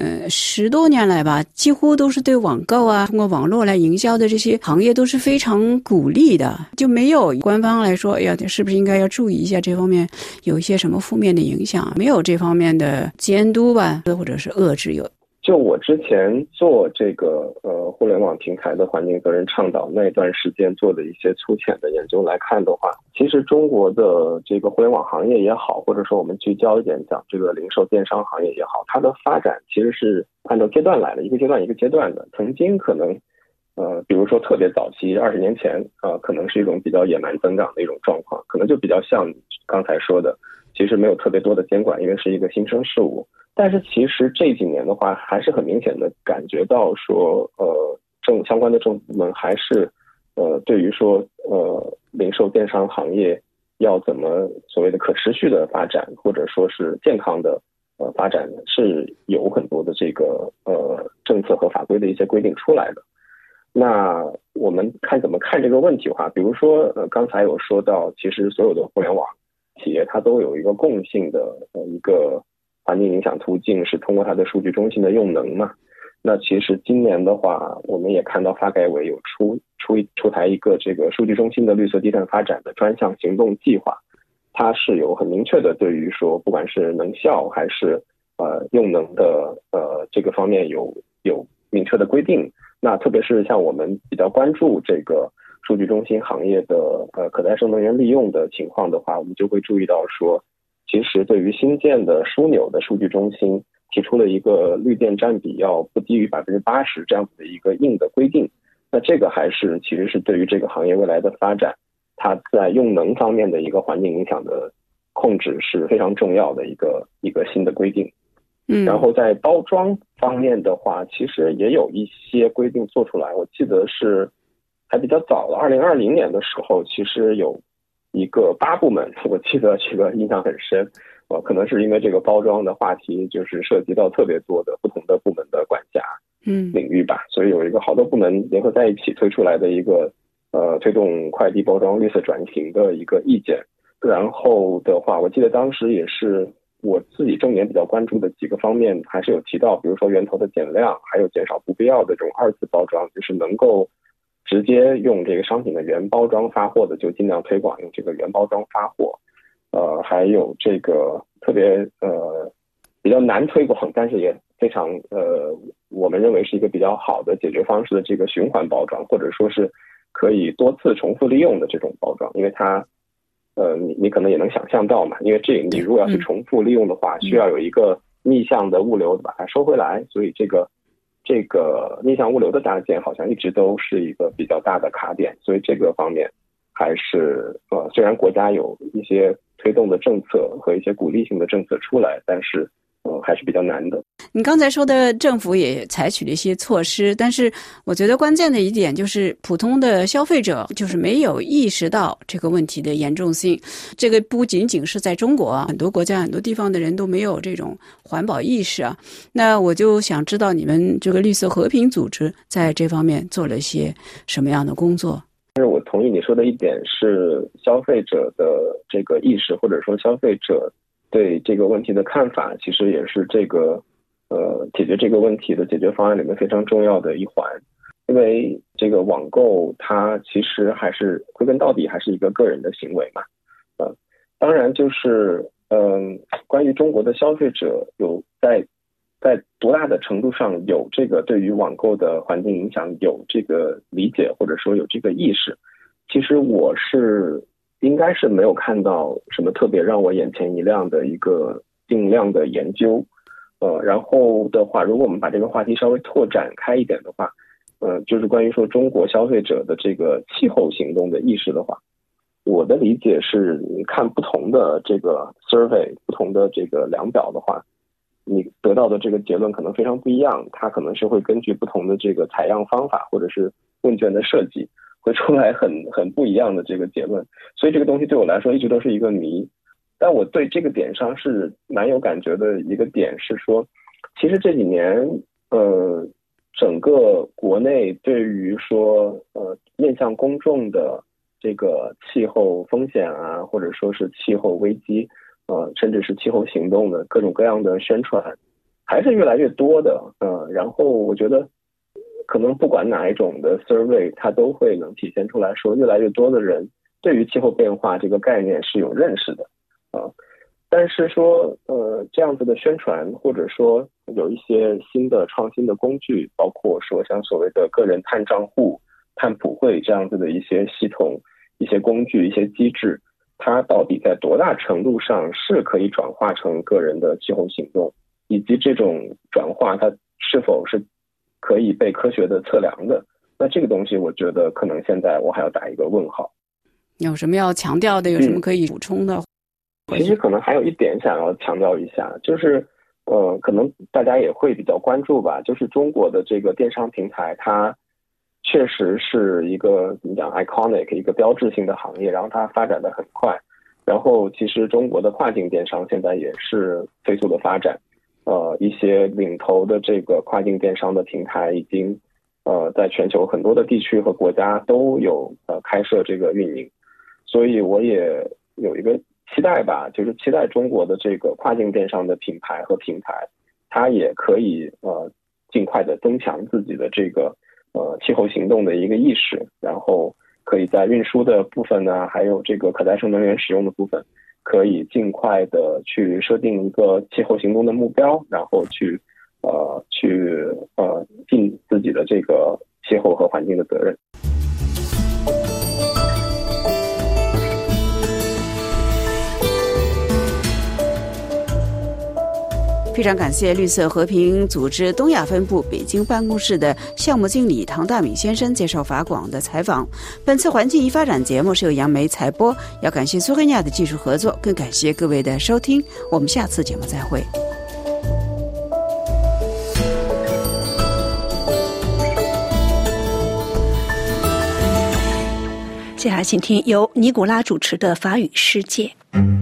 10多年来吧，几乎都是对网购啊，通过网络来营销的这些行业都是非常鼓励的，就没有官方来说，哎呀，是不是应该要注意一下这方面有一些什么负面的影响？没有这方面的监督吧，或者是遏制。 就我之前做这个互联网平台的环境责任倡导那段时间做的一些粗浅的研究来看的话，其实中国的这个互联网行业也好，或者说我们聚焦一点讲这个零售电商行业也好，它的发展其实是按照阶段来的，一个阶段一个阶段的。曾经可能比如说特别早期20年前可能是一种比较野蛮增长的一种状况，可能就比较像你刚才说的，其实没有特别多的监管，因为是一个新生事物。但是其实这几年的话，还是很明显的感觉到说，相关的政府部门还是，对于说，零售电商行业要怎么所谓的可持续的发展，或者说是健康的发展，是有很多的这个政策和法规的一些规定出来的。那我们怎么看这个问题的话，比如说刚才有说到，其实所有的互联网企业它都有一个共性的一个环境影响途径，是通过它的数据中心的用能嘛。那其实今年的话，我们也看到发改委有出台一个这个数据中心的绿色低碳发展的专项行动计划，它是有很明确的对于说不管是能效还是用能的这个方面有明确的规定。那特别是像我们比较关注这个数据中心行业的可再生能源利用的情况的话，我们就会注意到说，其实对于新建的枢纽的数据中心提出了一个绿电占比要不低于80%这样子的一个硬的规定。那这个其实是对于这个行业未来的发展，它在用能方面的一个环境影响的控制是非常重要的一个新的规定。然后在包装方面的话，其实也有一些规定做出来，我记得是还比较早了，2020年的时候，其实有一个8部门，我记得这个印象很深，可能是因为这个包装的话题就是涉及到特别多的不同的部门的管辖领域吧，所以有一个好多部门联合在一起推出来的一个推动快递包装绿色转型的一个意见。然后的话，我记得当时也是我自己重点比较关注的几个方面，还是有提到，比如说源头的减量，还有减少不必要的这种2次包装，就是能够直接用这个商品的原包装发货的，就尽量推广用这个原包装发货。还有这个特别比较难推广，但是也非常我们认为是一个比较好的解决方式的这个循环包装，或者说是可以多次重复利用的这种包装，因为它你可能也能想象到嘛，因为这你如果要去重复利用的话，需要有一个逆向的物流把它收回来，所以这个逆向物流的搭建好像一直都是一个比较大的卡点，所以这个方面还是虽然国家有一些推动的政策和一些鼓励性的政策出来，但是还是比较难的。 你刚才说的政府也采取了一些措施，但是我觉得关键的一点就是普通的消费者就是没有意识到这个问题的严重性。这个不仅仅是在中国啊，很多国家很多地方的人都没有这种环保意识啊。那我就想知道你们这个绿色和平组织在这方面做了一些什么样的工作？ 但是我同意你说的一点是消费者的这个意识，或者说消费者对这个问题的看法，其实也是这个解决这个问题的解决方案里面非常重要的一环。因为这个网购它其实还是归根到底还是一个个人的行为嘛。当然就是关于中国的消费者有在多大的程度上有这个对于网购的环境影响有这个理解，或者说有这个意识，其实我是应该是没有看到什么特别让我眼前一亮的一个定量的研究。然后的话，如果我们把这个话题稍微拓展开一点的话，就是关于说中国消费者的这个气候行动的意识的话，我的理解是，你看不同的这个 survey， 不同的这个量表的话，你得到的这个结论可能非常不一样，它可能是会根据不同的这个采样方法或者是问卷的设计，会出来很不一样的这个结论。所以这个东西对我来说一直都是一个谜。但我对这个点上是蛮有感觉的一个点是说，其实这几年整个国内对于说面向公众的这个气候风险啊，或者说是气候危机甚至是气候行动的各种各样的宣传还是越来越多的。然后我觉得可能不管哪一种的 survey， 它都会能体现出来说，越来越多的人对于气候变化这个概念是有认识的。但是说这样子的宣传，或者说有一些新的创新的工具，包括说像所谓的个人碳账户、碳普惠这样子的一些系统、一些工具、一些机制，它到底在多大程度上是可以转化成个人的气候行动，以及这种转化它是否是可以被科学的测量的，那这个东西我觉得可能现在我还要打一个问号。 有什么要强调的？有什么可以补充的？ 其实可能还有一点想要强调一下，就是可能大家也会比较关注吧，就是中国的这个电商平台，它确实是一个怎么讲 iconic 一个标志性的行业，然后它发展的很快，然后其实中国的跨境电商现在也是飞速的发展，一些领头的这个跨境电商的平台已经在全球很多的地区和国家都有开设这个运营，所以我也有一个期待吧，就是期待中国的这个跨境电商的品牌和平台，它也可以尽快的增强自己的这个气候行动的一个意识，然后可以在运输的部分呢，还有这个可再生能源使用的部分，可以尽快的去设定一个气候行动的目标，然后去尽自己的这个气候和环境的责任。 非常感谢绿色和平组织东亚分部北京办公室的项目经理唐大敏先生接受法广的采访。本次环境与发展节目是由杨梅采播，要感谢苏黑亚的技术合作，更感谢各位的收听，我们下次节目再会。 接下来请听由尼古拉主持的法语世界。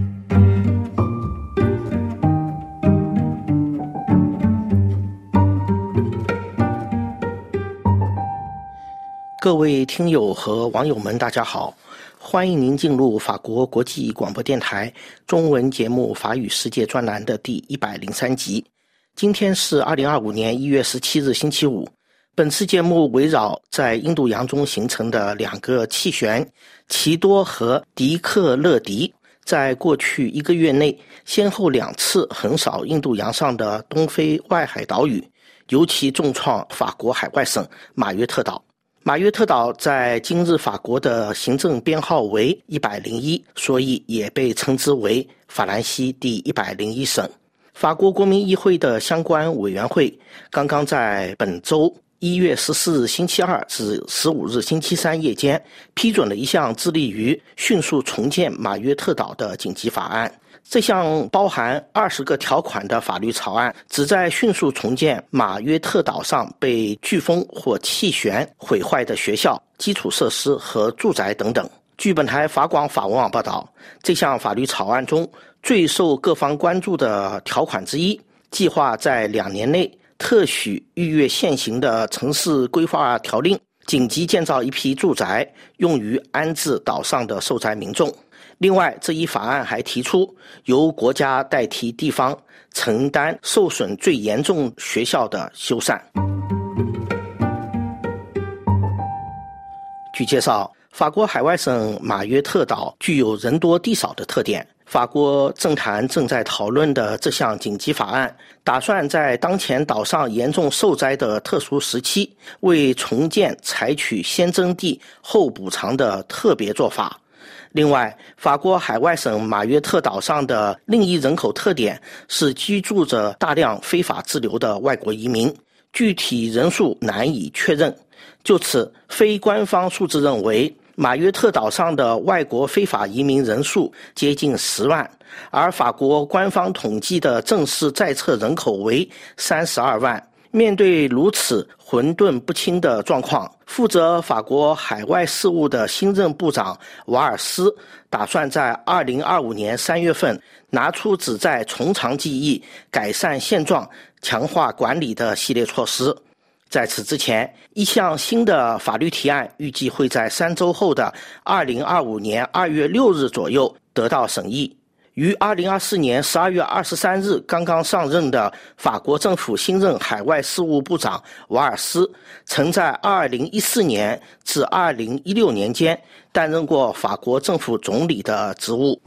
各位听友和网友们大家好，欢迎您进入法国国际广播电台中文节目法语世界专栏的第103集。今天是2025年1月17日星期五。本次节目围绕在印度洋中形成的两个气旋奇多和迪克勒迪，在过去1个月内先后2次横扫印度洋上的东非外海岛屿，尤其重创法国海外省马约特岛。 马约特岛在今日法国的行政编号为101，所以也被称之为法兰西第101省。法国国民议会的相关委员会刚刚在本周1月14日星期二至15日星期三夜间批准了一项致力于迅速重建马约特岛的紧急法案。这项包含20个条款的法律草案旨在迅速重建马约特岛上被飓风或气旋毁坏的学校、基础设施和住宅等等。据本台法广法文网报道，这项法律草案中最受各方关注的条款之一，计划在2年内特许逾越现行的城市规划条令，紧急建造一批住宅，用于安置岛上的受灾民众。另外，这一法案还提出由国家代替地方承担受损最严重学校的修缮。据介绍，法国海外省马约特岛具有人多地少的特点。法国政坛正在讨论的这项紧急法案，打算在当前岛上严重受灾的特殊时期，为重建采取先征地后补偿的特别做法。另外，法国海外省马约特岛上的另一人口特点是居住着大量非法滞留的外国移民，具体人数难以确认。就此，非官方数字认为，马约特岛上的外国非法移民人数接近10万，而法国官方统计的正式在册人口为32万。面对如此混沌不清的状况，负责法国海外事务的新任部长瓦尔斯打算在2025年3月份拿出旨在从长计议、改善现状、强化管理的系列措施。在此之前，一项新的法律提案预计会在3周后的2025年2月6日左右得到审议。于2024年12月23日刚刚上任的法国政府新任海外事务部长瓦尔斯，曾在2014年至2016年间担任过法国政府总理的职务。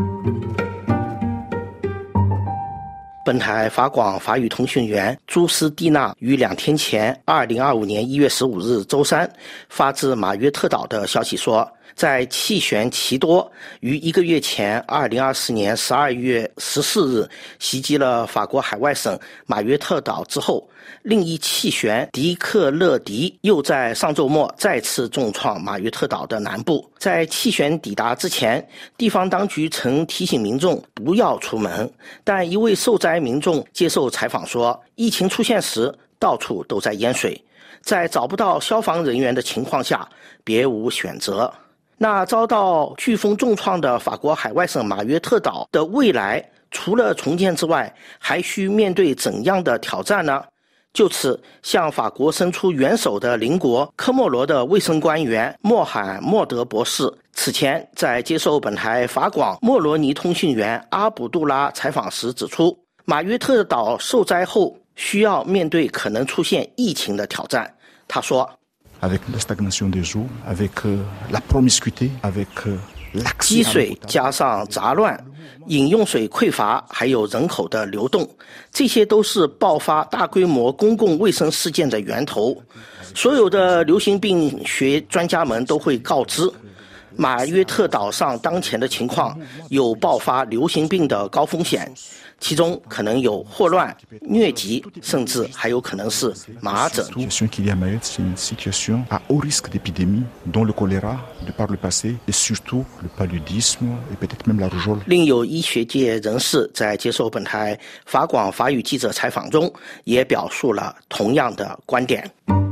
本台法广法语通讯员朱斯蒂娜于2天前2025年1月15日周三发自马约特岛的消息说，在气旋奇多于1个月前2024年12月14日袭击了法国海外省马约特岛之后，另一气旋迪克勒迪又在上周末再次重创马约特岛的南部。在气旋抵达之前，地方当局曾提醒民众不要出门，但一位受灾民众接受采访说，疫情出现时到处都在淹水，在找不到消防人员的情况下别无选择。那遭到飓风重创的法国海外省马约特岛的未来，除了重建之外，还需面对怎样的挑战呢？就此，向法国伸出援手的邻国科莫罗的卫生官员莫罕默德博士，此前在接受本台法广莫罗尼通讯员阿卜杜拉采访时指出，马约特岛受灾后需要面对可能出现疫情的挑战。他说，积水加上杂乱、饮用水匮乏，还有人口的流动，这些都是爆发大规模公共卫生事件的源头。所有的流行病学专家们都会告知，马约特岛上当前的情况有爆发流行病的高风险，其中可能有霍乱、疟疾，甚至还有可能是麻疹。另有医学界人士在接受本台法广法语记者采访中，也表述了同样的观点。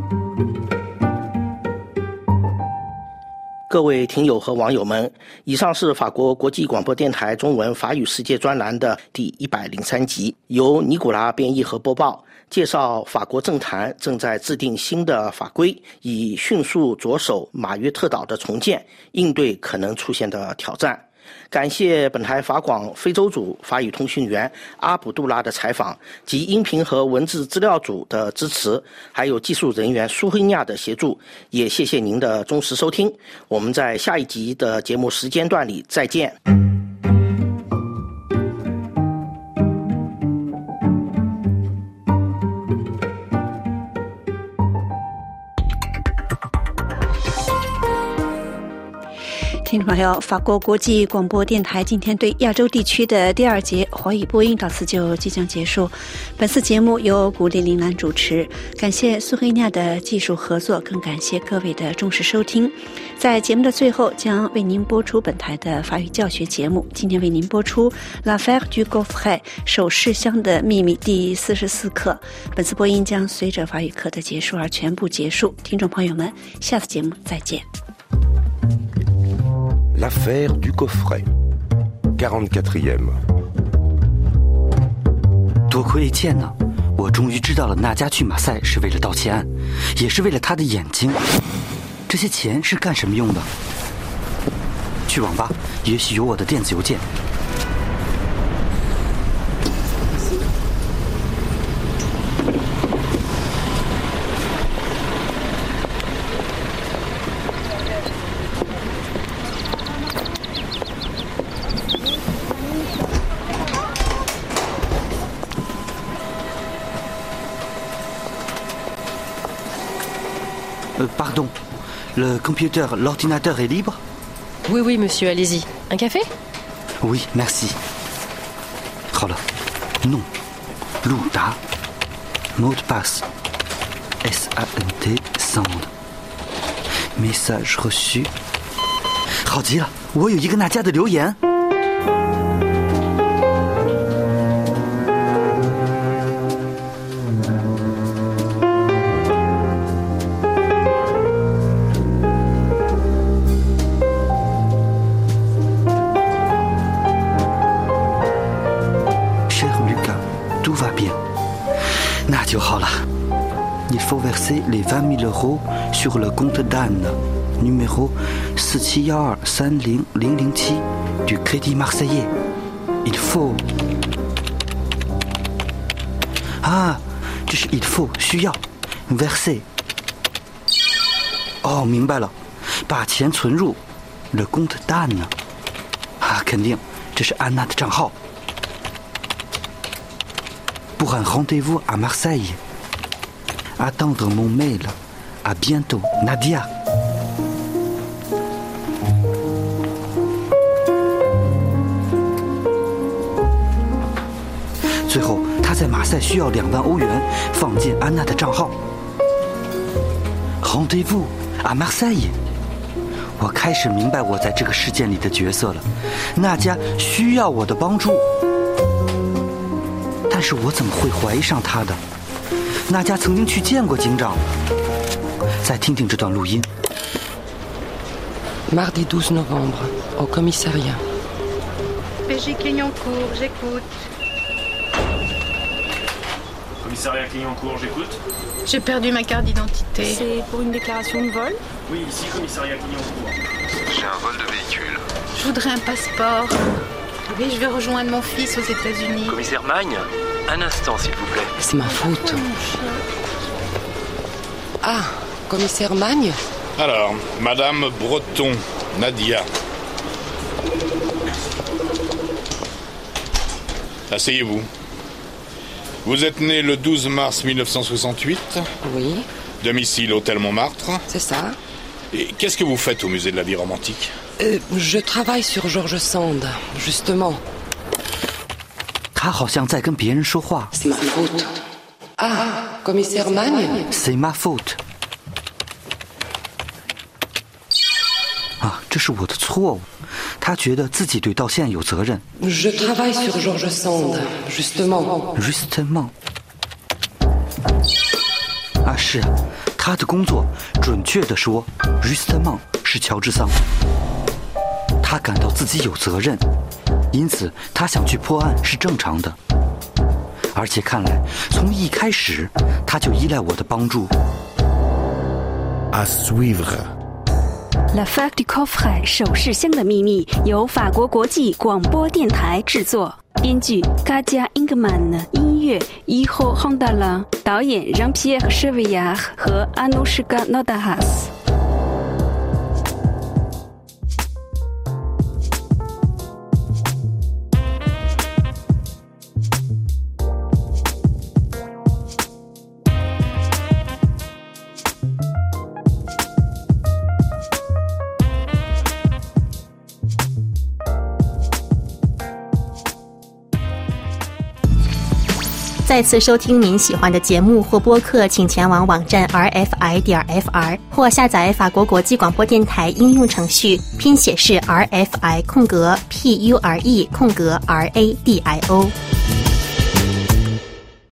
各位听友和网友们，以上是法国国际广播电台中文法语世界专栏的第103集，由尼古拉编译和播报，介绍法国政坛正在制定新的法规，以迅速着手马约特岛的重建，应对可能出现的挑战。感谢本台法广非洲组法语通讯员阿卜杜拉的采访及音频和文字资料组的支持，还有技术人员苏黑亚的协助，也谢谢您的忠实收听。我们在下一集的节目时间段里再见。 听众朋友，法国国际广播电台今天对亚洲地区的第2节华语播音到此就即将结束。本次节目由古丽玲兰主持，感谢苏黑亚的技术合作，更感谢各位的重视收听。在节目的最后，将为您播出本台的法语教学节目。今天为您播出 L'affaire du coffret 首饰箱的秘密第44课。本次播音将随着法语课的结束而全部结束。听众朋友们，下次节目再见。 L'affaire du coffret 44e。 多亏见呢，我终于知道了娜迦去马赛是为了盗窃案，也是为了她的眼睛。这些钱是干什么用的？去网吧，也许有我的电子邮件。Pardon, le computer, l'ordinateur est libre? Oui, oui, monsieur, allez-y. Un café? Oui, merci. 好了，nom, 陆达 mot de passe, SANT, sound, message reçu. 好极了，我有一个娜迦的留言。那就好了。Il faut verser les 20 000 euros sur le compte d'Anne, numéro 47123007 du Crédit Marseillais. Il faut 啊，这是 il faut 需要 verser。哦，明白了，把钱存入 le compte d'Anne。啊，肯定这是安娜的账号。Pour un rendez-vous à Marseille. Attendre mon mail. À bientôt, Nadia. 最后，他在马赛需要2万欧元，放进安娜的账号。Rendez-vous à Marseille. 我开始明白我在这个事件里的角色了。娜迦需要我的帮助。但是我怎么会怀疑上他的？娜迦曾经去见过警长。再听听这段录音。 Mardi 12 novembre, au commissariat. PJ Clignancourt, j'écoute. Commissariat Clignancourt, j'écoute. J'ai perdu ma carte d'identité. C'est pour une déclaration de vol? Oui, ici, commissariat Clignancourt. J'ai un vol de véhicule. Je voudrais un passeport. Oui, je vais rejoindre mon fils aux États-Unis. Commissaire Magne, un instant, s'il vous plaît. C'est ma faute. Ah, commissaire Magne? Alors, Madame Breton, Nadia. Asseyez-vous. Vous êtes né le 12 mars 1968? Oui. Domicile Hôtel Montmartre? C'est ça. Et qu'est-ce que vous faites au musée de la vie romantique? Je travaille sur George Sand, justement. 他好像在跟别人说话。 C'est ma faute. Ah, commissaire Magne? C'est ma faute. 啊，这是我的错误。他觉得自己对道歉有责任。 Je travaille sur George Sand, justement. Justement. 啊，是啊，他的工作，准确地说 ，justement 是乔治桑。他感到自己有责任，因此他想去破案是正常的。而且看来，从一开始他就依赖我的帮助。 À suivre. L'affaire du coffret 首饰箱的秘密由法国国际广播电台制作，编剧 Katia Ingman， 音乐 Iho Hondala， 导演 Jean-Pierre Chevillard 和 Anushka Nodajas。 再次收听您喜欢的节目或播客，请前往网站 rfi.fr 或下载法国国际广播电台应用程序，拼写是 RFI_PURE_RADIO。